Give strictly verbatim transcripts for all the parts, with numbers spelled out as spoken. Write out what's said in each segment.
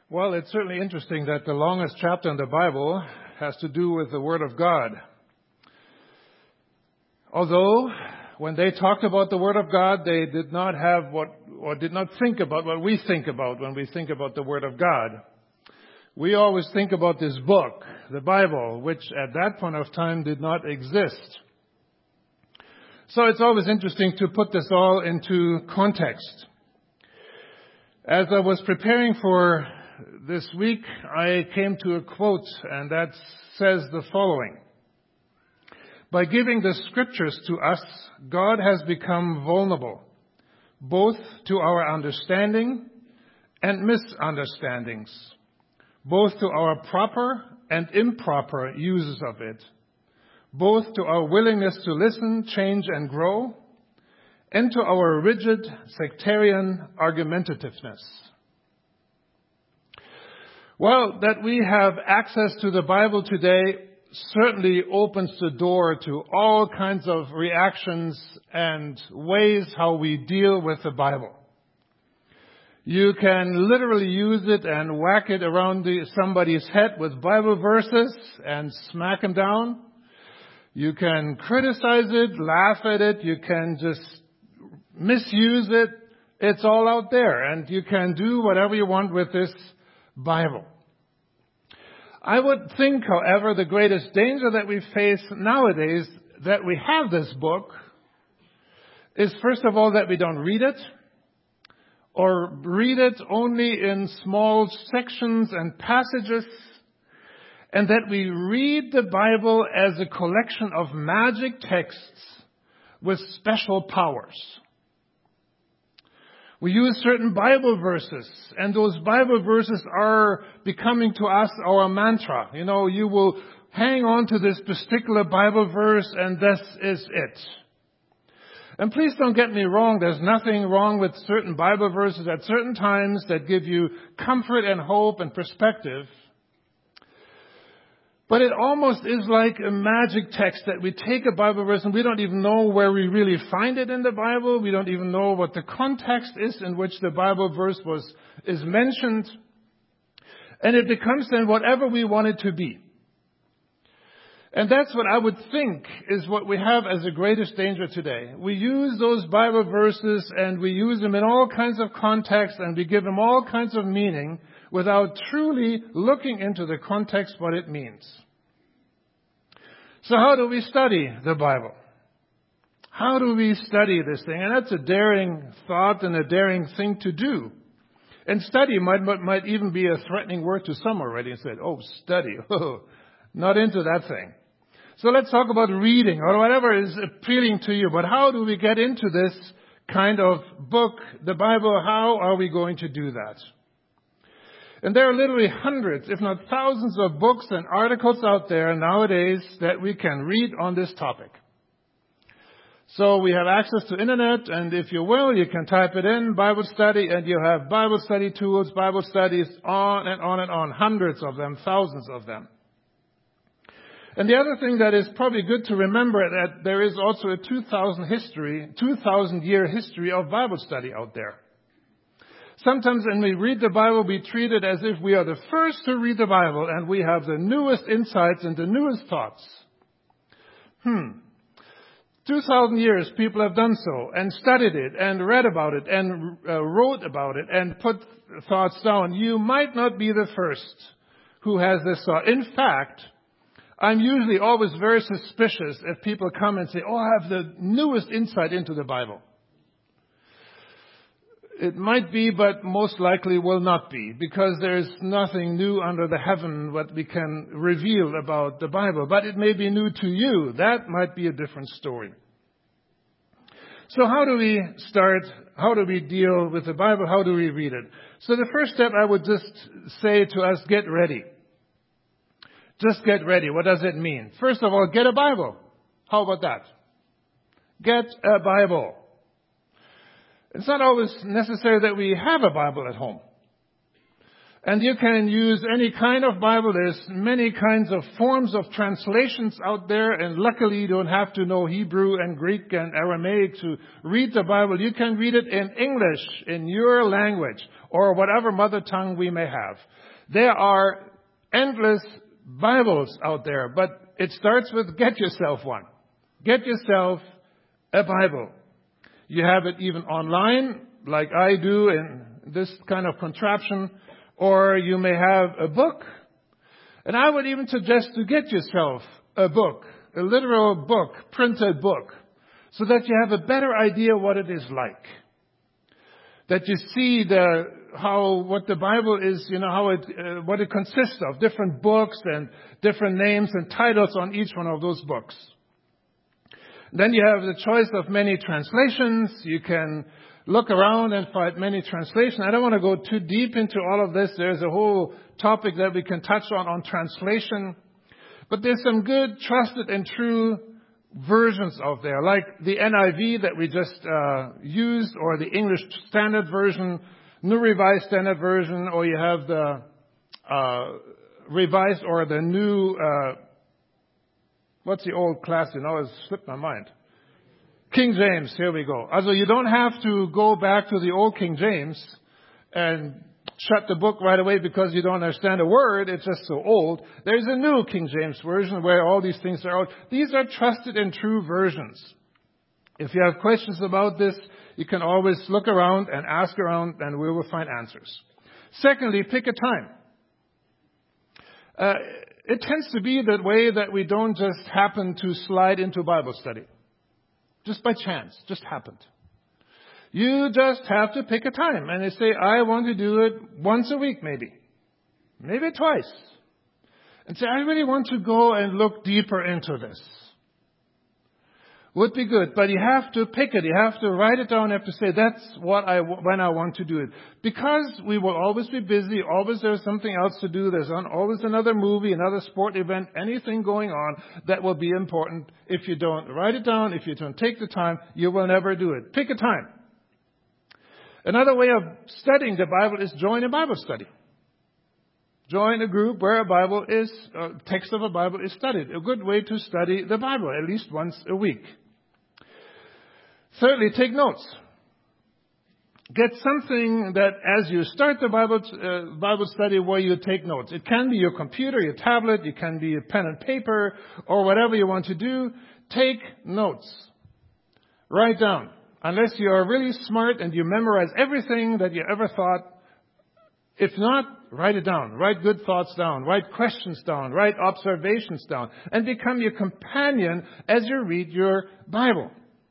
Well, it's certainly interesting that the longest chapter in the Bible has to do with the Word of God. Although, when they talked about the Word of God, they did not have what, or did not think about what we think about when we think about the Word of God. We always think about this book, the Bible, which at that point of time did not exist. So it's always interesting to put this all into context. As I was preparing for this week, I came to a quote, and that says the following. By giving the scriptures to us, God has become vulnerable, both to our understanding and misunderstandings, both to our proper and improper uses of it, both to our willingness to listen, change, and grow, and to our rigid sectarian argumentativeness. Well, that we have access to the Bible today certainly opens the door to all kinds of reactions and ways how we deal with the Bible. You can literally use it and whack it around the, somebody's head with Bible verses and smack them down. You can criticize it, laugh at it, you can just misuse it. It's all out there, and you can do whatever you want with this Bible. I would think, however, the greatest danger that we face nowadays that we have this book is, first of all, that we don't read it, or read it only in small sections and passages, and that we read the Bible as a collection of magic texts with special powers. We use certain Bible verses, and those Bible verses are becoming to us our mantra. You know, you will hang on to this particular Bible verse, and this is it. And please don't get me wrong, there's nothing wrong with certain Bible verses at certain times that give you comfort and hope and perspective. But it almost is like a magic text that we take a Bible verse and we don't even know where we really find it in the Bible. We don't even know what the context is in which the Bible verse was is mentioned. And it becomes then whatever we want it to be. And that's what I would think is what we have as the greatest danger today. We use those Bible verses and we use them in all kinds of contexts and we give them all kinds of meaning without truly looking into the context what it means. So how do we study the Bible? How do we study this thing? And that's a daring thought and a daring thing to do. And study might, might, might even be a threatening word to some already and said, oh, study. Oh, not into that thing. So let's talk about reading or whatever is appealing to you. But how do we get into this kind of book, the Bible? How are we going to do that? And there are literally hundreds, if not thousands of books and articles out there nowadays that we can read on this topic. So we have access to internet, and if you will, you can type it in, Bible study, and you have Bible study tools, Bible studies, on and on and on, hundreds of them, thousands of them. And the other thing that is probably good to remember that there is also a two thousand history, two thousand year history of Bible study out there. Sometimes when we read the Bible, we treat it as if we are the first to read the Bible and we have the newest insights and the newest thoughts. Hmm. two thousand years people have done so and studied it and read about it and uh, wrote about it and put thoughts down. You might not be the first who has this thought. In fact, I'm usually always very suspicious if people come and say, oh, I have the newest insight into the Bible. It might be, but most likely will not be, because there's nothing new under the heaven what we can reveal about the Bible. But it may be new to you. That might be a different story. So how do we start? How do we deal with the Bible? How do we read it? So the first step I would just say to us, get ready. Just get ready. What does it mean? First of all, get a Bible. How about that? Get a Bible. It's not always necessary that we have a Bible at home. And you can use any kind of Bible. There's many kinds of forms of translations out there. And luckily, you don't have to know Hebrew and Greek and Aramaic to read the Bible. You can read it in English, in your language, or whatever mother tongue we may have. There are endless Bibles out there, but it starts with get yourself one. Get yourself a Bible. You have it even online, like I do in this kind of contraption, or you may have a book. And I would even suggest to get yourself a book, a literal book, printed book, so that you have a better idea what it is like. That you see the how what the Bible is, you know, how it uh, what it consists of, different books and different names and titles on each one of those books. Then you have the choice of many translations. You can look around and find many translations. I don't want to go too deep into all of this. There's a whole topic that we can touch on on translation. But there's some good, trusted and true versions out there, like the N I V that we just uh, used, or the English Standard Version, New Revised Standard Version, or you have the uh, Revised or the New, uh, what's the old classic? Now it's slipped my mind. King James, here we go. Also, you don't have to go back to the old King James and shut the book right away because you don't understand a word. It's just so old. There's a new King James Version where all these things are out. These are trusted and true versions. If you have questions about this, you can always look around and ask around, and we will find answers. Secondly, pick a time. Uh, it tends to be that way that we don't just happen to slide into Bible study. Just by chance. Just happened. You just have to pick a time. And they say, I want to do it once a week maybe. Maybe twice. And say, I really want to go and look deeper into this. Would be good. But you have to pick it. You have to write it down. You have to say, that's what I, when I want to do it. Because we will always be busy. Always there's something else to do. There's always another movie, another sport event, anything going on that will be important. If you don't write it down, if you don't take the time, you will never do it. Pick a time. Another way of studying the Bible is join a Bible study. Join a group where a Bible is, uh, text of a Bible is studied. A good way to study the Bible, at least once a week. Thirdly, take notes. Get something that as you start the Bible, uh, Bible study where you take notes. It can be your computer, your tablet, it can be a pen and paper, or whatever you want to do. Take notes. Write down. Unless you are really smart and you memorize everything that you ever thought. If not, write it down. Write good thoughts down. Write questions down. Write observations down. And become your companion as you read your Bible.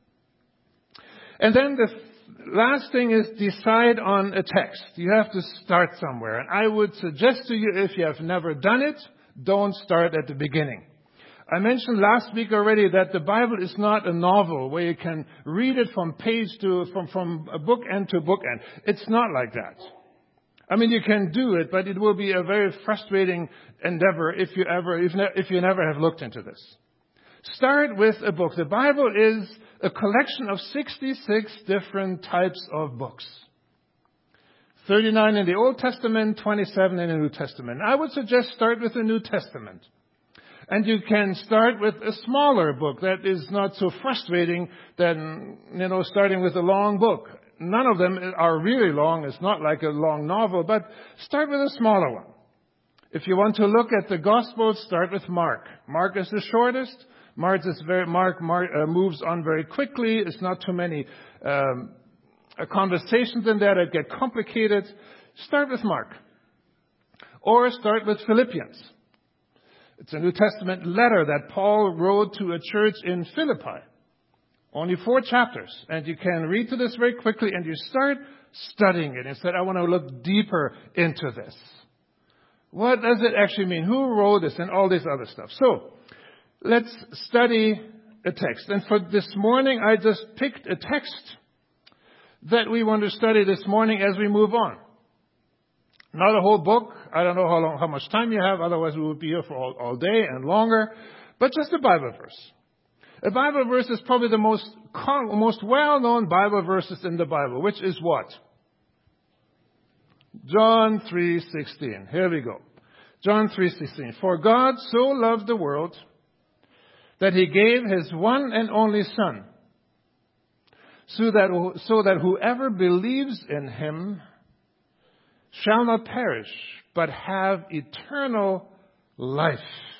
And then the last thing is decide on a text. You have to start somewhere. And I would suggest to you, if you have never done it, don't start at the beginning. I mentioned last week already that the Bible is not a novel where you can read it from page to, from, from a book end to book end. It's not like that. I mean, you can do it, but it will be a very frustrating endeavor if you ever, if, ne- if you never have looked into this. Start with a book. The Bible is a collection of sixty-six different types of books. thirty-nine in the Old Testament, twenty-seven in the New Testament. I would suggest start with the New Testament. And you can start with a smaller book that is not so frustrating than, you know, starting with a long book. None of them are really long. It's not like a long novel, but start with a smaller one. If you want to look at the Gospels, start with Mark. Mark is the shortest. Mark is very, Mark, Mark uh, moves on very quickly. It's not too many um, uh, conversations in there that get complicated. Start with Mark. Or start with Philippians. It's a New Testament letter that Paul wrote to a church in Philippi. Only four chapters. And you can read through this very quickly and you start studying it. Instead, I want to look deeper into this. What does it actually mean? Who wrote this and all this other stuff? So, let's study a text. And for this morning, I just picked a text that we want to study this morning as we move on. Not a whole book. I don't know how long, how much time you have. Otherwise, we would be here for all, all day and longer. But just a Bible verse. A Bible verse is probably the most most well-known Bible verses in the Bible, which is what? John three sixteen. Here we go. John three sixteen. For God so loved the world that He gave His one and only Son, so that so that whoever believes in Him shall not perish, but have eternal life.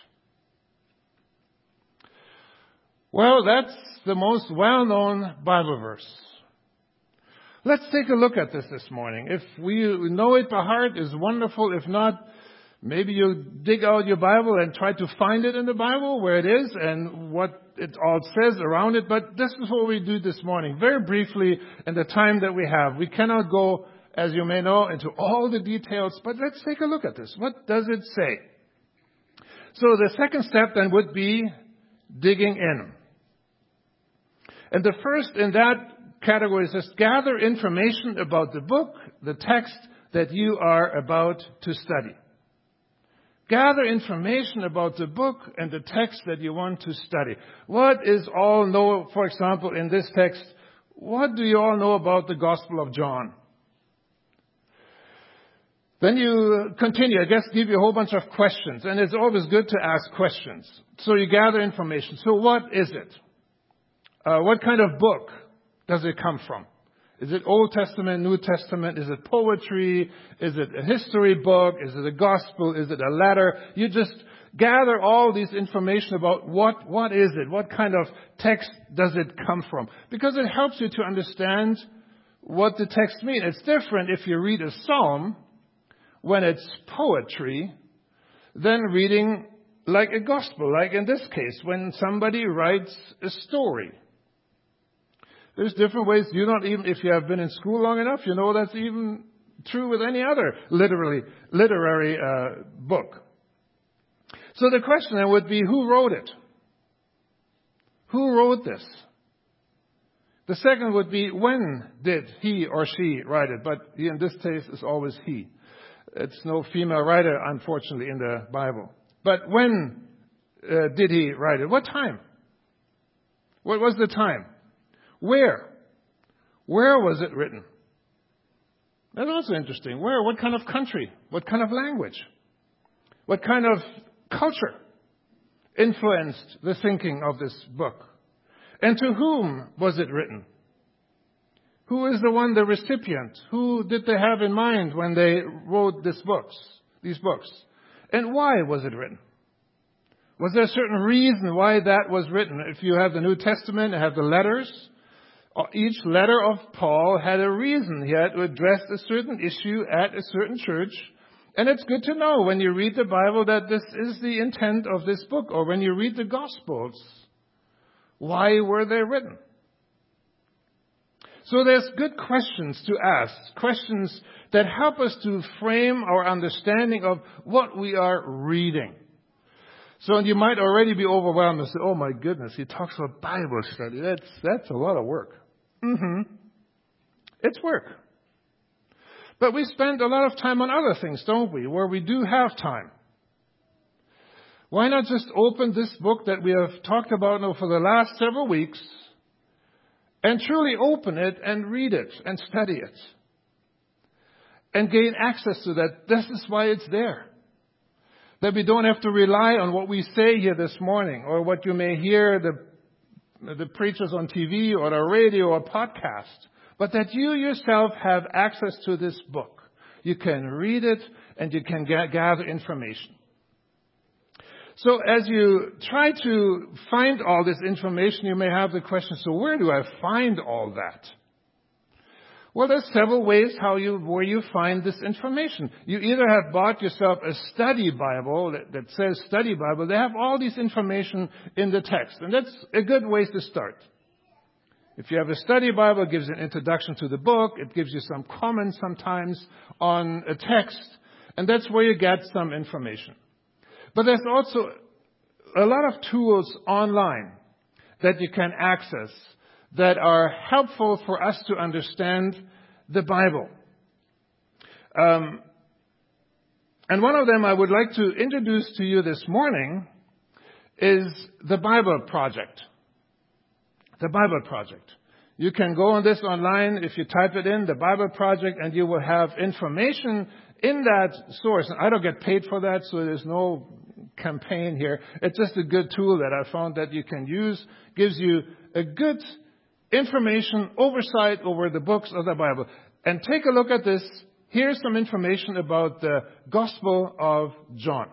Well, that's the most well-known Bible verse. Let's take a look at this this morning. If we know it by heart, is wonderful. If not, maybe you dig out your Bible and try to find it in the Bible where it is and what it all says around it. But this is what we do this morning, very briefly in the time that we have. We cannot go, as you may know, into all the details, but let's take a look at this. What does it say? So the second step then would be digging in. And the first in that category says, gather information about the book, the text that you are about to study. Gather information about the book and the text that you want to study. What is all know, for example, in this text, what do you all know about the Gospel of John? Then you continue, I guess, give you a whole bunch of questions. And it's always good to ask questions. So you gather information. So what is it? Uh, what kind of book does it come from? Is it Old Testament, New Testament? Is it poetry? Is it a history book? Is it a gospel? Is it a letter? You just gather all this information about what, what is it? What kind of text does it come from? Because it helps you to understand what the text means. It's different if you read a psalm when it's poetry than reading like a gospel, like in this case, when somebody writes a story. There's different ways. You don't even, if you have been in school long enough, you know that's even true with any other literally literary uh, book. So the question then would be, who wrote it? Who wrote this? The second would be, when did he or she write it? But in this case, it's always he. It's no female writer, unfortunately, in the Bible. But when uh, did he write it? What time? What was the time? Where? Where was it written? That's also interesting. Where? What kind of country? What kind of language? What kind of culture influenced the thinking of this book? And to whom was it written? Who is the one, the recipient? Who did they have in mind when they wrote these books, these books? And why was it written? Was there a certain reason why that was written? If you have the New Testament, you have the letters. Each letter of Paul had a reason. He had to address a certain issue at a certain church. And it's good to know when you read the Bible that this is the intent of this book. Or when you read the Gospels, why were they written? So there's good questions to ask. Questions that help us to frame our understanding of what we are reading. So you might already be overwhelmed and say, oh my goodness, he talks about Bible study. That's, that's a lot of work. Mm-hmm. It's work. But we spend a lot of time on other things, don't we, where we do have time. Why not just open this book that we have talked about now for the last several weeks and truly open it and read it and study it and gain access to that? This is why it's there. That we don't have to rely on what we say here this morning or what you may hear the, the preachers on T V or the radio or podcast, but that you yourself have access to this book. You can read it and you can ga- gather information. So as you try to find all this information, you may have the question, so where do I find all that? Well, there's several ways how you, where you find this information. You either have bought yourself a study Bible that, that says study Bible. They have all this information in the text. And that's a good way to start. If you have a study Bible, it gives you an introduction to the book. It gives you some comments sometimes on a text. And that's where you get some information. But there's also a lot of tools online that you can access that are helpful for us to understand the Bible. Um, and one of them I would like to introduce to you this morning is the Bible Project. The Bible Project. You can go on this online if you type it in, the Bible Project, and you will have information in that source. And I don't get paid for that, so there's no campaign here. It's just a good tool that I found that you can use. Gives you a good information, oversight over the books of the Bible. And take a look at this. here's some information about the Gospel of John.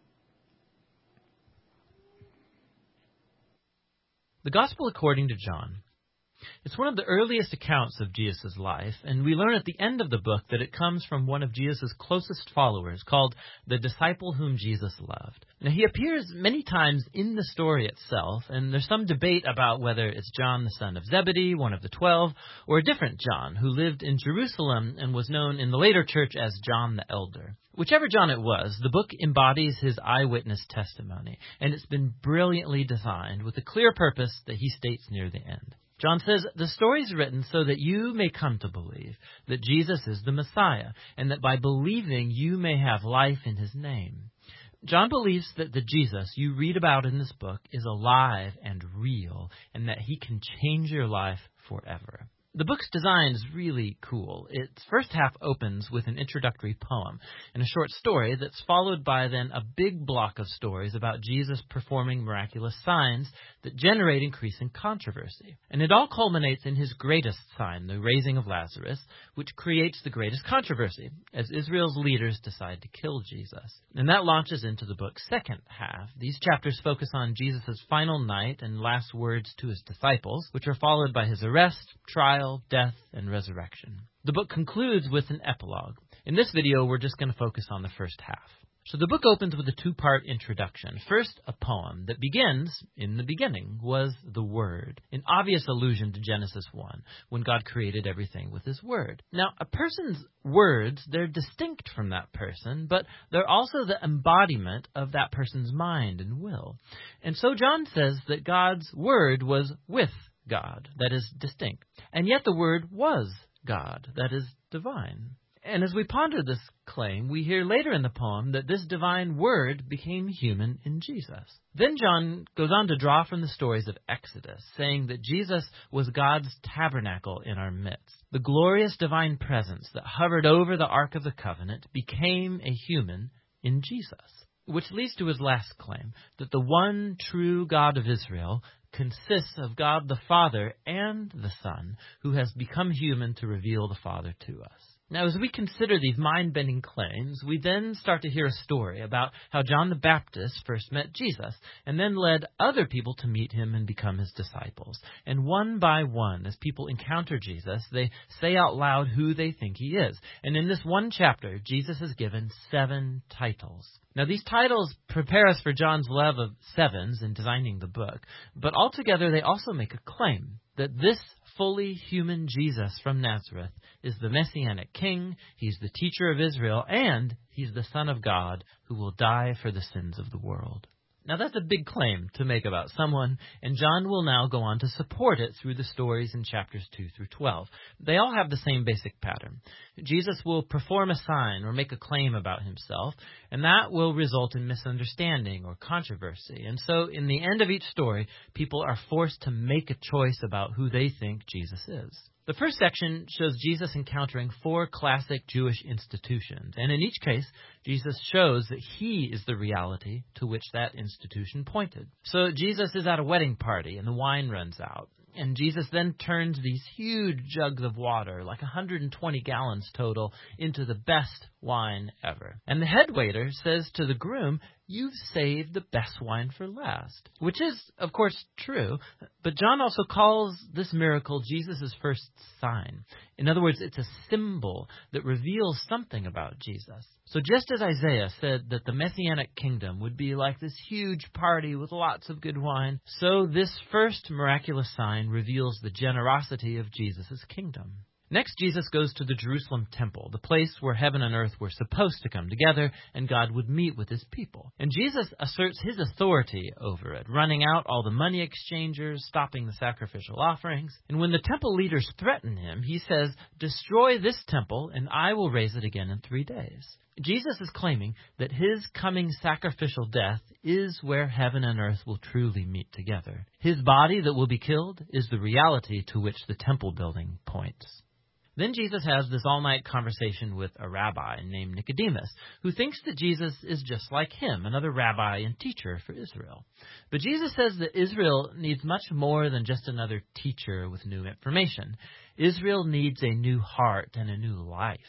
The Gospel according to John. It's one of the earliest accounts of Jesus' life, and we learn at the end of the book that it comes from one of Jesus' closest followers called the disciple whom Jesus loved. Now, he appears many times in the story itself, and there's some debate about whether it's John the son of Zebedee, one of the twelve, or a different John who lived in Jerusalem and was known in the later church as John the Elder. Whichever John it was, the book embodies his eyewitness testimony, and it's been brilliantly designed with a clear purpose that he states near the end. John says, the story is written so that you may come to believe that Jesus is the Messiah, and that by believing you may have life in his name. John believes that the Jesus you read about in this book is alive and real, and that he can change your life forever. The book's design is really cool. Its first half opens with an introductory poem and a short story that's followed by then a big block of stories about Jesus performing miraculous signs that generate increasing controversy. And it all culminates in his greatest sign, the raising of Lazarus, which creates the greatest controversy as Israel's leaders decide to kill Jesus. And that launches into the book's second half. These chapters focus on Jesus' final night and last words to his disciples, which are followed by his arrest, trial, death, and resurrection. The book concludes with an epilogue. In this video, we're just going to focus on the first half. So the book opens with a two-part introduction. First, a poem that begins, in the beginning was the Word, an obvious allusion to Genesis one, when God created everything with his Word. Now, a person's words, they're distinct from that person, but they're also the embodiment of that person's mind and will. And so John says that God's Word was with God, that is distinct. And yet the Word was God, that is divine. And as we ponder this claim, we hear later in the poem that this divine Word became human in Jesus. Then John goes on to draw from the stories of Exodus, saying that Jesus was God's tabernacle in our midst. The glorious divine presence that hovered over the Ark of the Covenant became a human in Jesus. Which leads to his last claim, that the one true God of Israel consists of God the Father and the Son, who has become human to reveal the Father to us. Now, as we consider these mind-bending claims, we then start to hear a story about how John the Baptist first met Jesus, and then led other people to meet him and become his disciples. And one by one, as people encounter Jesus, they say out loud who they think he is. And in this one chapter, Jesus is given seven titles. Now, these titles prepare us for John's love of sevens in designing the book, but altogether they also make a claim that this fully human Jesus from Nazareth is the Messianic King, he's the teacher of Israel, and he's the Son of God who will die for the sins of the world. Now, that's a big claim to make about someone, and John will now go on to support it through the stories in chapters two through twelve. They all have the same basic pattern. Jesus will perform a sign or make a claim about himself, and that will result in misunderstanding or controversy. And so, in the end of each story, people are forced to make a choice about who they think Jesus is. The first section shows Jesus encountering four classic Jewish institutions, and in each case, Jesus shows that he is the reality to which that institution pointed. So Jesus is at a wedding party, and the wine runs out. And Jesus then turns these huge jugs of water, like one hundred twenty gallons total, into the best wine ever. And the head waiter says to the groom, "You've saved the best wine for last." Which is, of course, true. But John also calls this miracle Jesus' first sign. In other words, it's a symbol that reveals something about Jesus. So just as Isaiah said that the Messianic kingdom would be like this huge party with lots of good wine, so this first miraculous sign reveals the generosity of Jesus' kingdom. Next, Jesus goes to the Jerusalem temple, the place where heaven and earth were supposed to come together and God would meet with his people. And Jesus asserts his authority over it, running out all the money exchangers, stopping the sacrificial offerings. And when the temple leaders threaten him, he says, "Destroy this temple and I will raise it again in three days." Jesus is claiming that his coming sacrificial death is where heaven and earth will truly meet together. His body that will be killed is the reality to which the temple building points. Then Jesus has this all-night conversation with a rabbi named Nicodemus, who thinks that Jesus is just like him, another rabbi and teacher for Israel. But Jesus says that Israel needs much more than just another teacher with new information. Israel needs a new heart and a new life.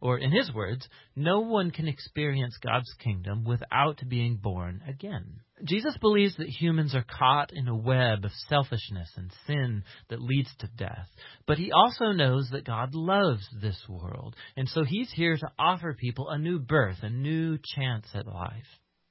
Or, in his words, no one can experience God's kingdom without being born again. Jesus believes that humans are caught in a web of selfishness and sin that leads to death. But he also knows that God loves this world, and so he's here to offer people a new birth, a new chance at life.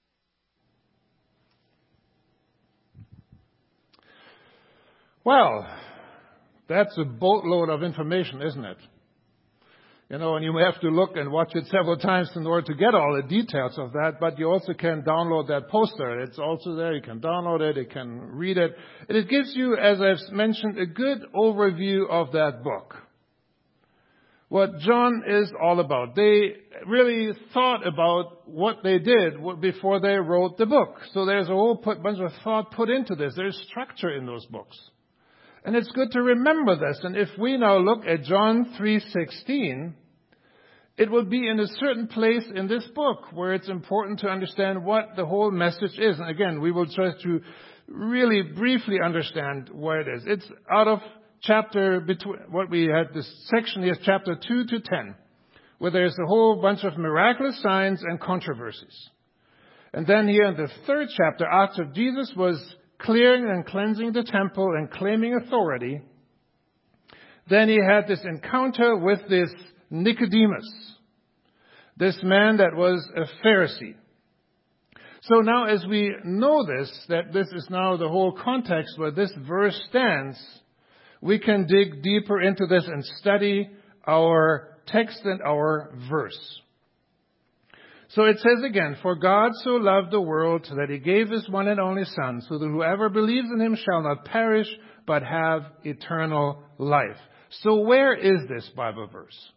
Well, that's a boatload of information, isn't it? You know, and you may have to look and watch it several times in order to get all the details of that, but you also can download that poster. It's also there. You can download it. You can read it. And it gives you, as I've mentioned, a good overview of that book. What John is all about. They really thought about what they did before they wrote the book. So there's a whole put, bunch of thought put into this. There's structure in those books. And it's good to remember this. And if we now look at John three sixteen, it will be in a certain place in this book where it's important to understand what the whole message is. And again, we will try to really briefly understand what it is. It's out of chapter, between what we had, this section is chapter two to ten, where there's a whole bunch of miraculous signs and controversies. And then here in the third chapter, after Jesus was clearing and cleansing the temple and claiming authority, then he had this encounter with this Nicodemus, this man that was a Pharisee. So now as we know this, that this is now the whole context where this verse stands, we can dig deeper into this and study our text and our verse. So it says again, "For God so loved the world that he gave his one and only Son, so that whoever believes in him shall not perish, but have eternal life." So where is this Bible verse?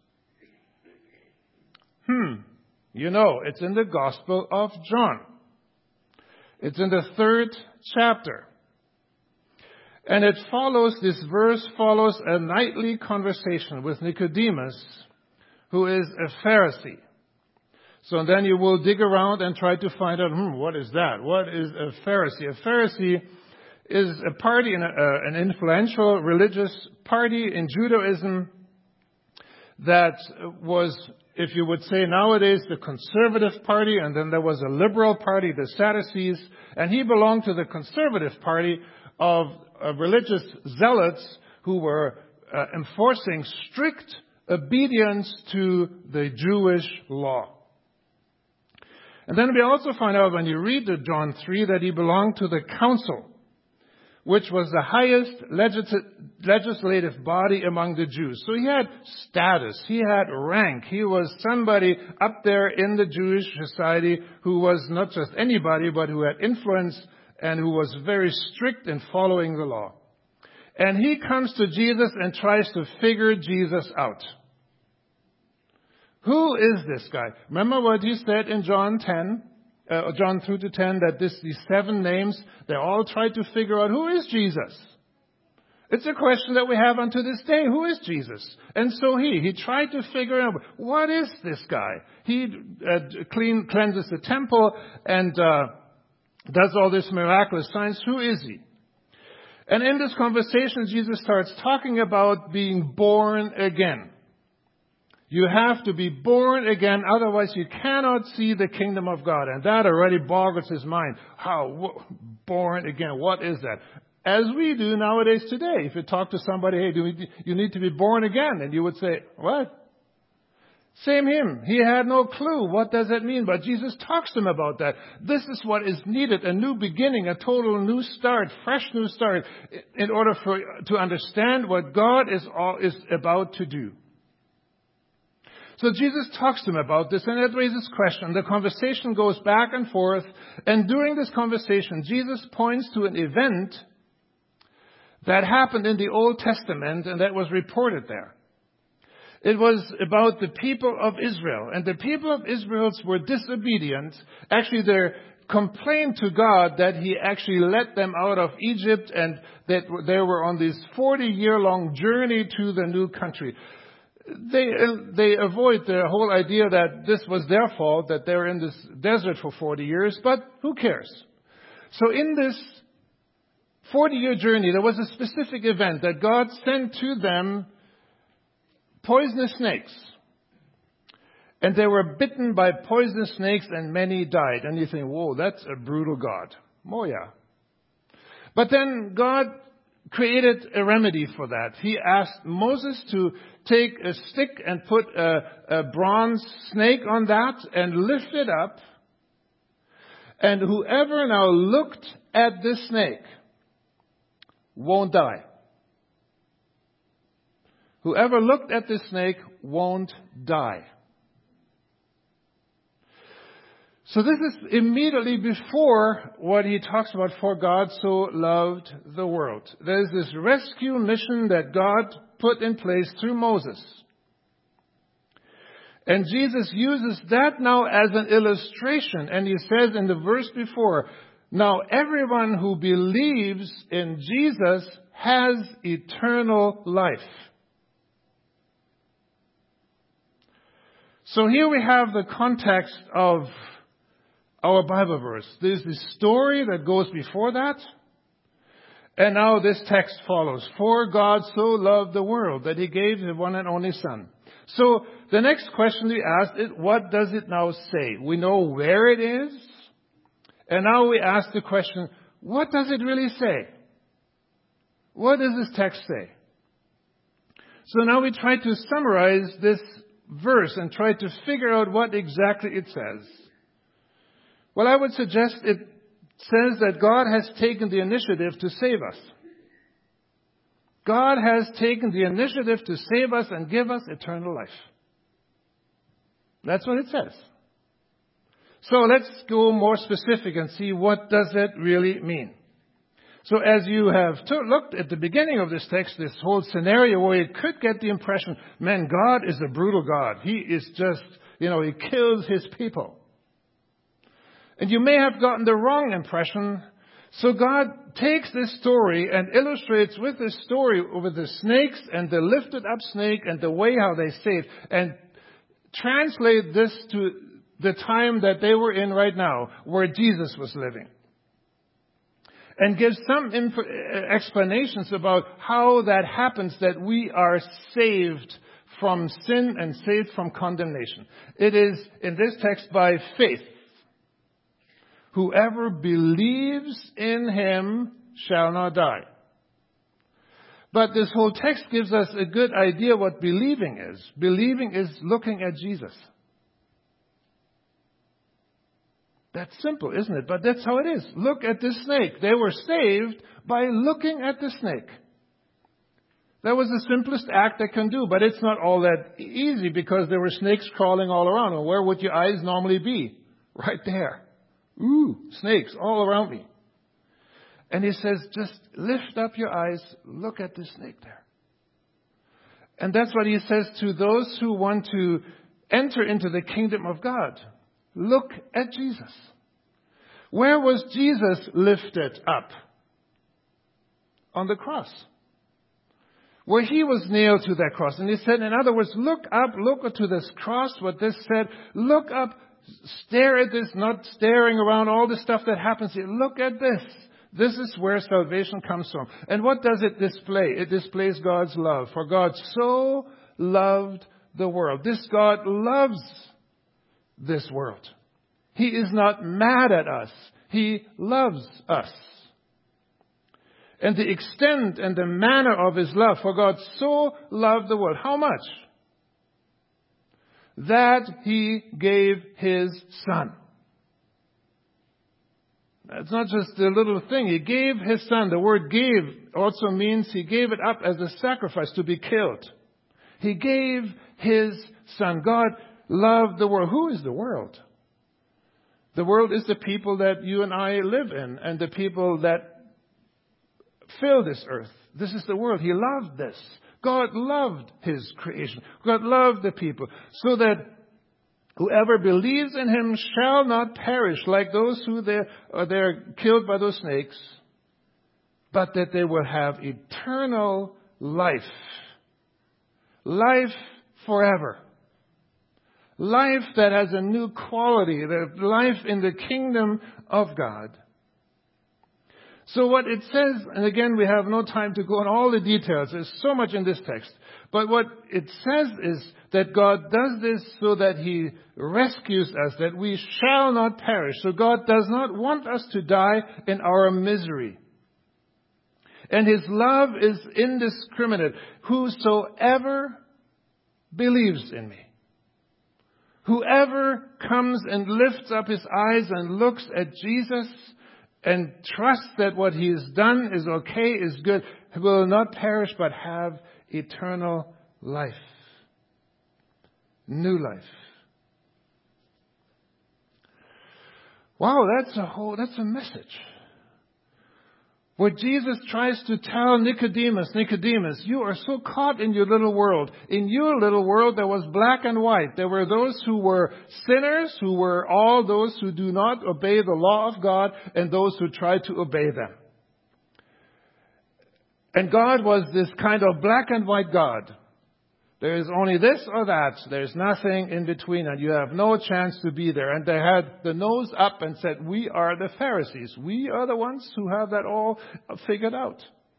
Hmm. You know, it's in the Gospel of John. It's in the third chapter. And it follows, this verse follows a nightly conversation with Nicodemus, who is a Pharisee. So then you will dig around and try to find out, hmm, what is that? What is a Pharisee? A Pharisee is a party, an influential religious party in Judaism that was, if you would say nowadays, the conservative party, and then there was a liberal party, the Sadducees, and he belonged to the conservative party of uh, religious zealots who were uh, enforcing strict obedience to the Jewish law. And then we also find out when you read the John three that he belonged to the council, which was the highest legis- legislative body among the Jews. So he had status, he had rank, he was somebody up there in the Jewish society who was not just anybody, but who had influence and who was very strict in following the law. And he comes to Jesus and tries to figure Jesus out. Who is this guy? Remember what he said in John ten, uh, John two to ten, that this, these seven names, they all tried to figure out who is Jesus. It's a question that we have unto this day. Who is Jesus? And so he, he tried to figure out, what is this guy? He uh, clean, cleanses the temple and uh, does all this miraculous signs. Who is he? And in this conversation, Jesus starts talking about being born again. You have to be born again, otherwise you cannot see the kingdom of God. And that already boggles his mind. How? Wh- born again? What is that? As we do nowadays today. If you talk to somebody, hey, do we, you need to be born again. And you would say, what? Same him. He had no clue. What does that mean? But Jesus talks to him about that. This is what is needed. A new beginning, a total new start, fresh new start, in order for to understand what God is all, is about to do. So Jesus talks to him about this, and it raises question. The conversation goes back and forth, and during this conversation, Jesus points to an event that happened in the Old Testament, and that was reported there. It was about the people of Israel, and the people of Israel were disobedient. Actually, they complained to God that he actually let them out of Egypt, and that they were on this forty-year-long journey to the new country. They they avoid the whole idea that this was their fault, that they were in this desert for forty years, but who cares? So in this forty-year journey, there was a specific event that God sent to them poisonous snakes. And they were bitten by poisonous snakes, and many died. And you think, whoa, that's a brutal God. Oh, yeah. But then God created a remedy for that. He asked Moses to take a stick and put a, a bronze snake on that and lift it up. And whoever now looked at this snake won't die. Whoever looked at this snake won't die. So this is immediately before what he talks about, for God so loved the world. There's this rescue mission that God put in place through Moses. And Jesus uses that now as an illustration. And he says in the verse before, now everyone who believes in Jesus has eternal life. So here we have the context of our Bible verse. There's this story that goes before that. And now this text follows. For God so loved the world that he gave his one and only Son. So the next question we ask is, what does it now say? We know where it is. And now we ask the question, what does it really say? What does this text say? So now we try to summarize this verse and try to figure out what exactly it says. Well, I would suggest it says that God has taken the initiative to save us. God has taken the initiative to save us and give us eternal life. That's what it says. So let's go more specific and see what does it really mean. So as you have to- looked at the beginning of this text, this whole scenario where you could get the impression, man, God is a brutal God. He is just, you know, he kills his people. And you may have gotten the wrong impression. So God takes this story and illustrates with this story over the snakes and the lifted up snake and the way how they saved, and translate this to the time that they were in right now, where Jesus was living. And gives some imp- explanations about how that happens, that we are saved from sin and saved from condemnation. It is in this text by faith. Whoever believes in him shall not die. But this whole text gives us a good idea what believing is. Believing is looking at Jesus. That's simple, isn't it? But that's how it is. Look at this snake. They were saved by looking at the snake. That was the simplest act they can do, but it's not all that easy because there were snakes crawling all around. And where would your eyes normally be? Right there. Ooh, snakes all around me. And he says, just lift up your eyes, look at the snake there. And that's what he says to those who want to enter into the kingdom of God. Look at Jesus. Where was Jesus lifted up? On the cross. Where he was nailed to that cross. And he said, in other words, look up, look to this cross, what this said, look up, stare at this, not staring around all the stuff that happens here. Look at this. This is where salvation comes from. And what does it display? It displays God's love. For God so loved the world. This God loves this world. He is not mad at us. He loves us. And the extent and the manner of his love, for God so loved the world. How much? That he gave his Son. It's not just a little thing. He gave his Son. The word gave also means he gave it up as a sacrifice to be killed. He gave his Son. God loved the world. Who is the world? The world is the people that you and I live in and the people that fill this earth. This is the world. He loved this. God loved his creation. God loved the people so that whoever believes in him shall not perish like those who they're, are they're killed by those snakes, but that they will have eternal life. Life forever. Life that has a new quality, the life in the kingdom of God. So what it says, and again, we have no time to go on all the details. There's so much in this text. But what it says is that God does this so that He rescues us, that we shall not perish. So God does not want us to die in our misery. And His love is indiscriminate. Whosoever believes in me, whoever comes and lifts up his eyes and looks at Jesus and trusts that what He has done is okay, is good, will not perish but have eternal life. New life. Wow, that's a whole, that's a message. Where Jesus tries to tell Nicodemus, Nicodemus, you are so caught in your little world. In your little world there was black and white. There were those who were sinners, who were all those who do not obey the law of God, and those who try to obey them. And God was this kind of black and white God. There is only this or that. There's nothing in between, and you have no chance to be there. And they had the nose up and said, we are the Pharisees. We are the ones who have that all figured out.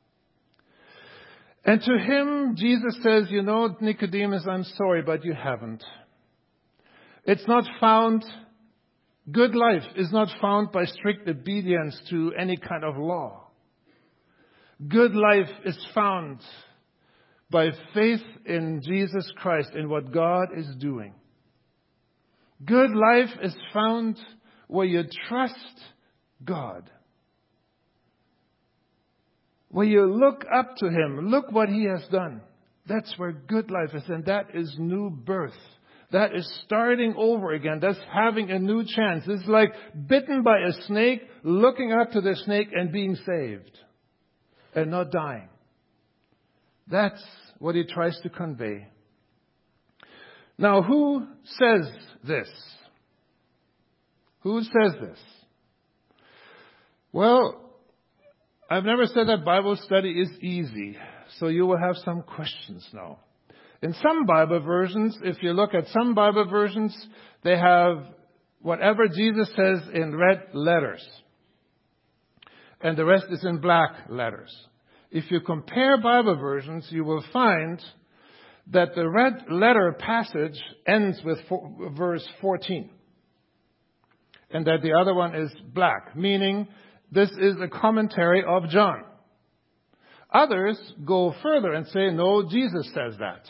And to him, Jesus says, you know, Nicodemus, I'm sorry, but you haven't. It's not found, good life is not found by strict obedience to any kind of law. Good life is found by faith in Jesus Christ, in what God is doing. Good life is found where you trust God. Where you look up to Him, look what He has done. That's where good life is, and that is new birth. That is starting over again. That's having a new chance. It's like bitten by a snake, looking up to the snake and being saved and not dying. That's what He tries to convey. Now, who says this? Who says this? Well, I've never said that Bible study is easy, so you will have some questions now. In some Bible versions, if you look at some Bible versions, they have whatever Jesus says in red letters, and the rest is in black letters. If you compare Bible versions, you will find that the red letter passage ends with verse fourteen. And that the other one is black, meaning this is a commentary of John. Others go further and say, no, Jesus says that.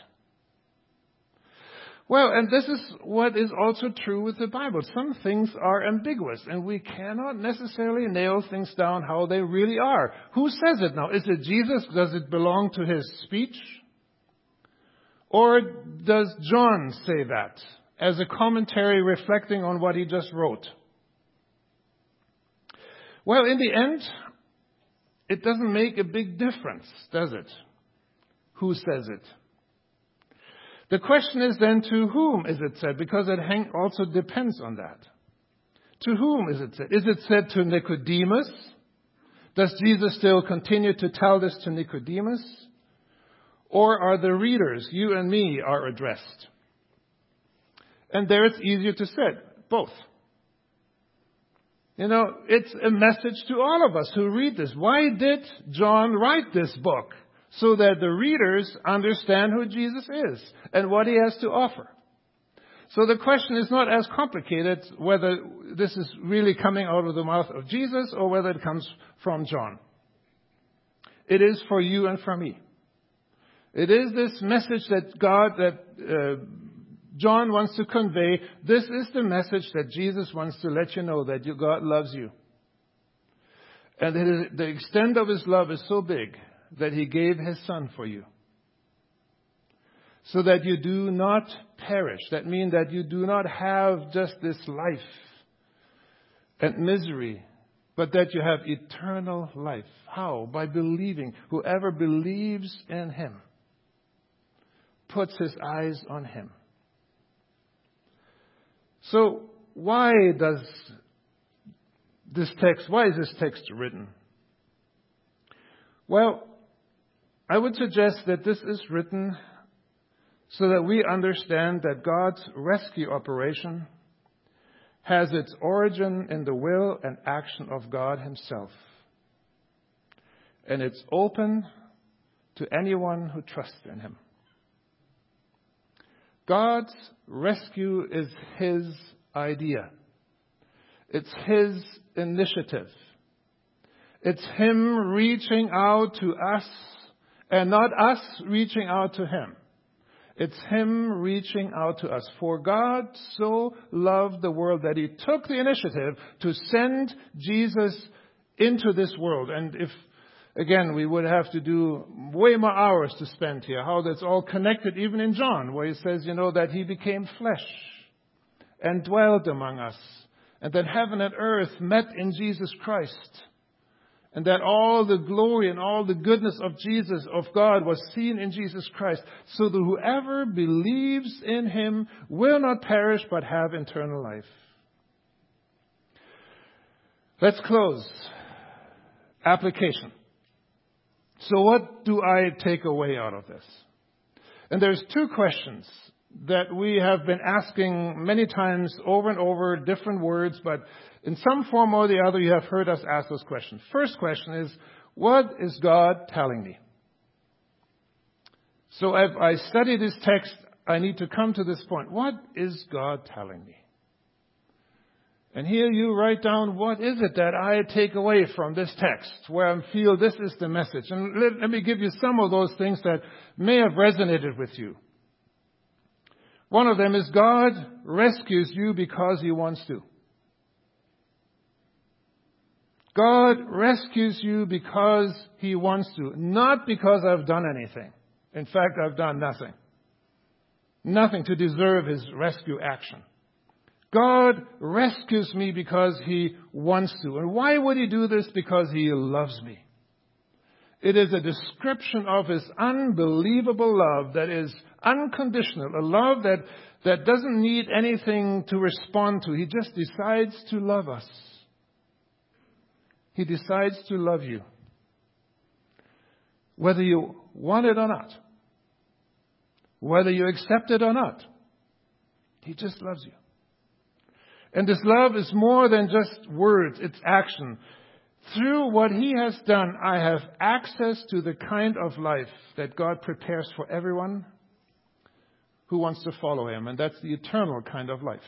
Well, and this is what is also true with the Bible. Some things are ambiguous, and we cannot necessarily nail things down how they really are. Who says it now? Is it Jesus? Does it belong to his speech? Or does John say that as a commentary reflecting on what he just wrote? Well, in the end, it doesn't make a big difference, does it? Who says it? The question is then, to whom is it said? Because it hang, also depends on that. To whom is it said? Is it said to Nicodemus? Does Jesus still continue to tell this to Nicodemus? Or are the readers, you and me, are addressed? And there it's easier to say, both. You know, it's a message to all of us who read this. Why did John write this book? So that the readers understand who Jesus is and what He has to offer. So the question is not as complicated whether this is really coming out of the mouth of Jesus or whether it comes from John. It is for you and for me. It is this message that God, that uh, John wants to convey. This is the message that Jesus wants to let you know, that you, God loves you. And that the extent of His love is so big that He gave His Son for you. So that you do not perish. That means that you do not have just this life and misery, but that you have eternal life. How? By believing. Whoever believes in Him puts his eyes on Him. So why does this text, why is this text written? Well, I would suggest that this is written so that we understand that God's rescue operation has its origin in the will and action of God Himself. And it's open to anyone who trusts in Him. God's rescue is His idea. It's His initiative. It's Him reaching out to us and not us reaching out to Him. It's Him reaching out to us. For God so loved the world that He took the initiative to send Jesus into this world. And if, again, we would have to do way more hours to spend here, how that's all connected even in John, where he says, you know, that He became flesh and dwelt among us. And that heaven and earth met in Jesus Christ. And that all the glory and all the goodness of Jesus, of God, was seen in Jesus Christ, so that whoever believes in Him will not perish but have eternal life. Let's close. Application. So what do I take away out of this? And there's two questions that we have been asking many times over and over, different words, but in some form or the other, you have heard us ask those questions. First question is, what is God telling me? So if I study this text, I need to come to this point. What is God telling me? And here you write down, what is it that I take away from this text, where I feel this is the message? And let, let me give you some of those things that may have resonated with you. One of them is God rescues you because He wants to. God rescues you because He wants to, not because I've done anything. In fact, I've done nothing. Nothing to deserve His rescue action. God rescues me because He wants to. And why would He do this? Because He loves me. It is a description of His unbelievable love that is unconditional, a love that, that doesn't need anything to respond to. He just decides to love us. He decides to love you, whether you want it or not, whether you accept it or not. He just loves you. And this love is more than just words, it's action. Through what He has done, I have access to the kind of life that God prepares for everyone who wants to follow Him, and that's the eternal kind of life.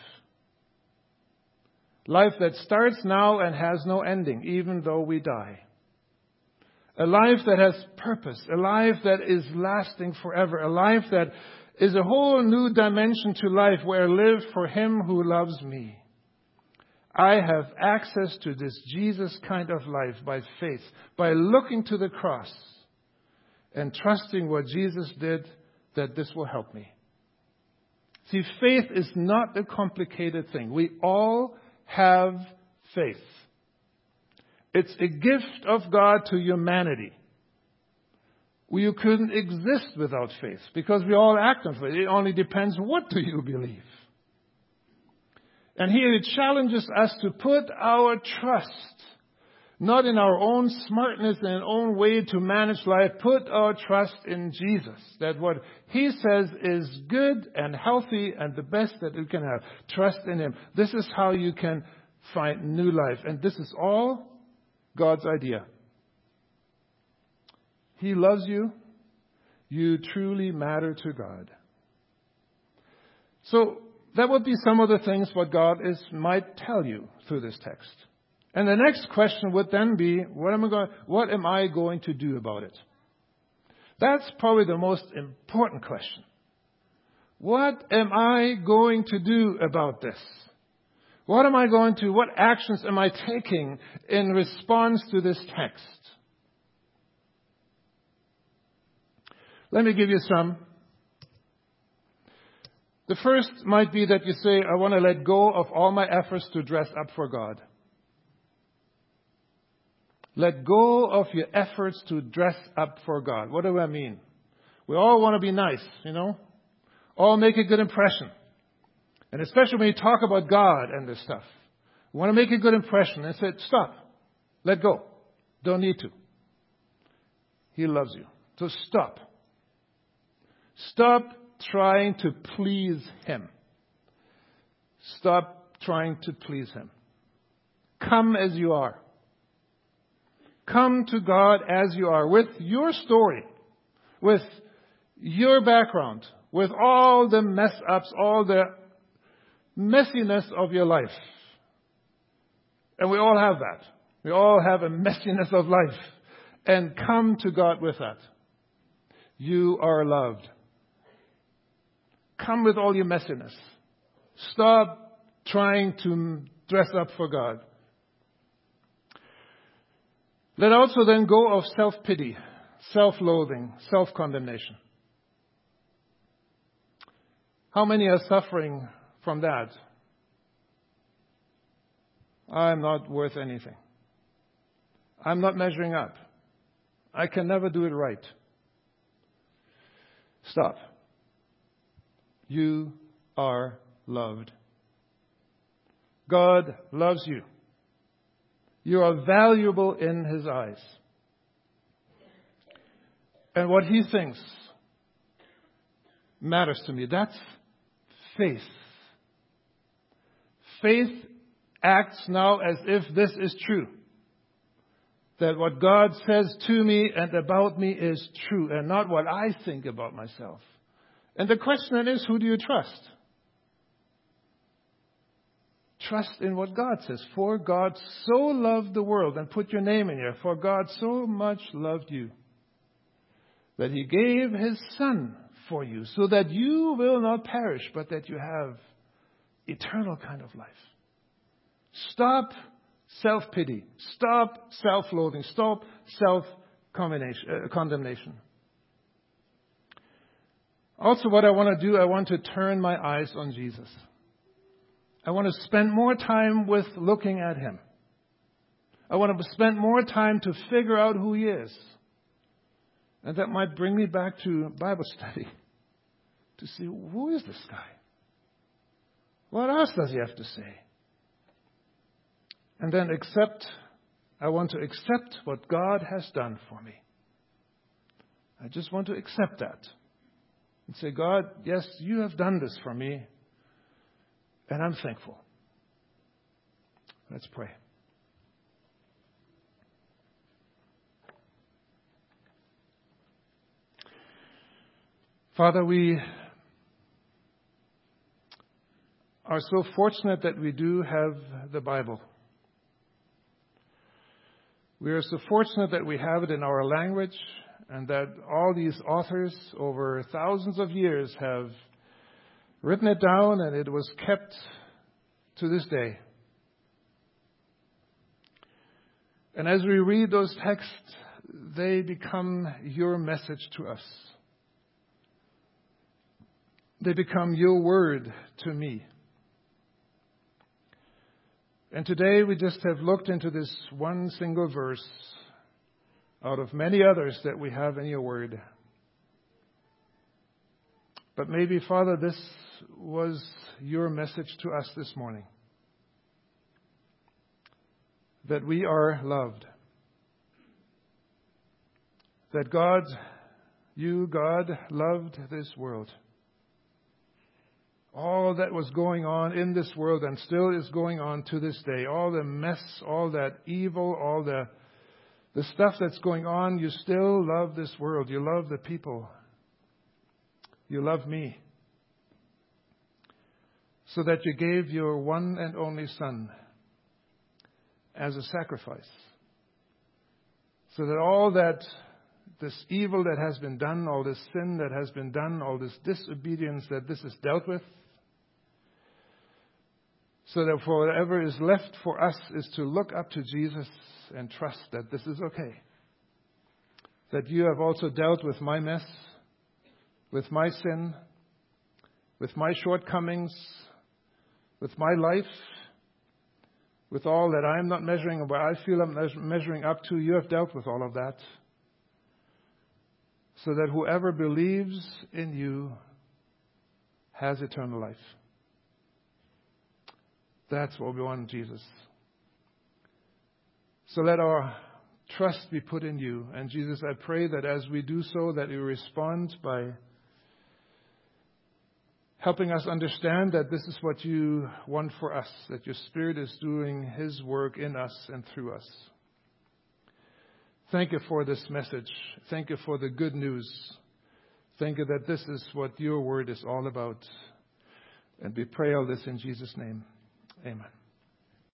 Life that starts now and has no ending, even though we die. A life that has purpose. A life that is lasting forever. A life that is a whole new dimension to life where I live for Him who loves me. I have access to this Jesus kind of life by faith, by looking to the cross and trusting what Jesus did, that this will help me. See, faith is not a complicated thing. We all have faith. It's a gift of God to humanity. You couldn't exist without faith because we all act on faith. It only depends, what do you believe? And here it challenges us to put our trust not in our own smartness and our own way to manage life. Put our trust in Jesus. That what He says is good and healthy and the best that you can have. Trust in Him. This is how you can find new life. And this is all God's idea. He loves you. You truly matter to God. So that would be some of the things what God is might tell you through this text. And the next question would then be, what am I going, what am I going to do about it? That's probably the most important question. What am I going to do about this? What am I going to, what actions am I taking in response to this text? Let me give you some. The first might be that you say, I want to let go of all my efforts to dress up for God. Let go of your efforts to dress up for God. What do I mean? We all want to be nice, you know? All make a good impression. And especially when you talk about God and this stuff. We want to make a good impression and say, stop. Let go. Don't need to. He loves you. So stop. Stop trying to please Him. Stop trying to please Him. Come as you are. Come to God as you are, with your story, with your background, with all the mess ups, all the messiness of your life. And we all have that. We all have a messiness of life. And come to God with that. You are loved. Come with all your messiness. Stop trying to dress up for God. Let also then go of self-pity, self-loathing, self-condemnation. How many are suffering from that? I'm not worth anything. I'm not measuring up. I can never do it right. Stop. You are loved. God loves you. You are valuable in His eyes. And what He thinks matters to me. That's faith. Faith acts now as if this is true. That what God says to me and about me is true and not what I think about myself. And the question then is, who do you trust? Trust in what God says. For God so loved the world, and put your name in here. For God so much loved you that He gave His Son for you, so that you will not perish, but that you have eternal kind of life. Stop self-pity. Stop self-loathing. Stop self-condemnation. Also, what I want to do, I want to turn my eyes on Jesus. I want to spend more time with looking at Him. I want to spend more time to figure out who He is. And that might bring me back to Bible study. To see, who is this guy? What else does He have to say? And then accept, I want to accept what God has done for me. I just want to accept that. And say, God, yes, you have done this for me. And I'm thankful. Let's pray. Father, we are so fortunate that we do have the Bible. We are so fortunate that we have it in our language and that all these authors over thousands of years have written it down, and it was kept to this day. And as we read those texts, they become your message to us. They become your word to me. And today we just have looked into this one single verse out of many others that we have in your word. But maybe, Father, this was your message to us this morning. That we are loved. That God, you, God, loved this world. All that was going on in this world and still is going on to this day. All the mess, all that evil, all the, the stuff that's going on, you still love this world. You love the people. You love me. So that you gave your one and only Son as a sacrifice. So that all that, this evil that has been done, all this sin that has been done, all this disobedience that this is dealt with, so that for whatever is left for us is to look up to Jesus and trust that this is okay. That you have also dealt with my mess, with my sin, with my shortcomings, with my life, with all that I am not measuring, or what I feel I'm measuring up to. You have dealt with all of that. So that whoever believes in you has eternal life. That's what we want, Jesus. So let our trust be put in you. And Jesus, I pray that as we do so, that you respond by helping us understand that this is what you want for us, that your Spirit is doing His work in us and through us. Thank you for this message. Thank you for the good news. Thank you that this is what your word is all about. And we pray all this in Jesus' name. Amen.